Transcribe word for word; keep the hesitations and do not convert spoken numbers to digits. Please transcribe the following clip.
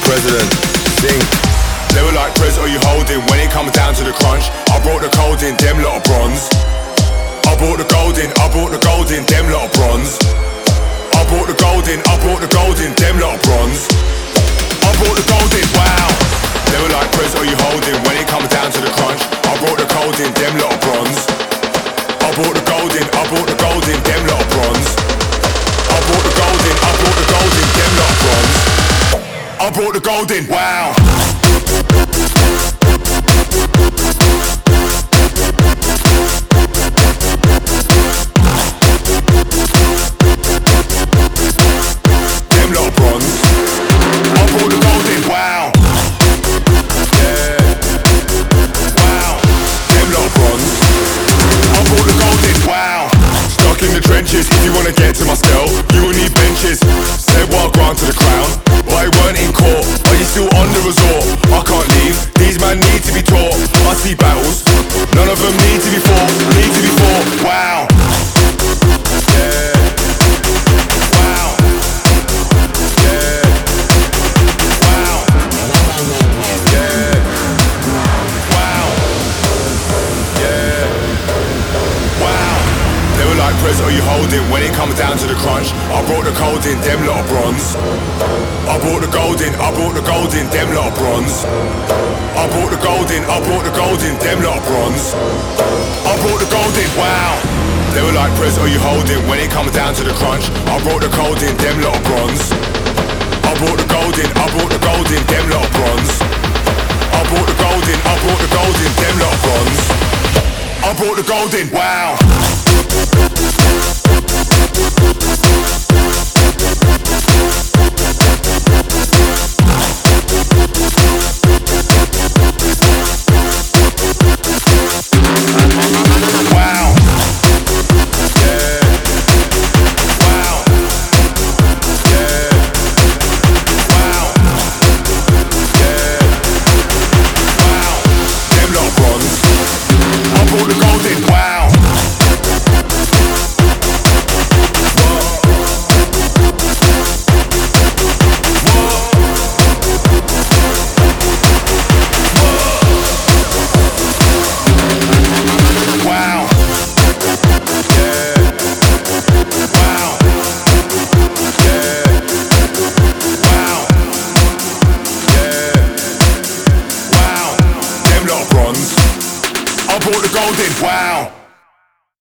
President, sing. They were like, Prez, are you holding? When it comes down to the crunch, I brought the cold in, them lot of bronze. I brought the gold in, I brought the gold in, them lot of bronze. I brought the gold in, I brought the gold in, them lot of bronze. I brought the gold in, wow. They were like, Prez, are you holding? When it comes down to the crunch, I brought the gold in, them lot of bronze. I brought the gold in, I brought the gold in, them lot of bronze. I brought the gold in, I brought the gold in, them lot of bronze. I brought the gold in, wow. Them lot of bronze. I brought the gold in, wow. Yeah. Wow. Them lot of bronze. I brought the gold in, wow. Stuck in the trenches, if you wanna get to my cell, you will need benches. Said well gone to the crown, but I weren't in court. Are you still on the resort? I can't leave, these men need to be taught. I see battles, none of them need to be fought. Need to be fought, wow. Yeah. Wow. Yeah. Wow. Yeah. Wow. Yeah. Wow. They were like, Prez, are you holding? When it comes down to the crunch, I brought the cold in, them lot of bronze. I brought the gold in, I brought the gold in, them lot of bronze. I brought the gold in, I brought the gold in, them lot of bronze. I brought the gold in, wow. They were like, Prez, are you holding? When it comes down to the crunch, I brought the gold in, them lot of bronze. I brought the gold in, I brought the gold in, them lot of bronze. I brought the gold in, I brought the gold in, them lot of bronze. I brought the gold in, wow. I brought the gold in, wow.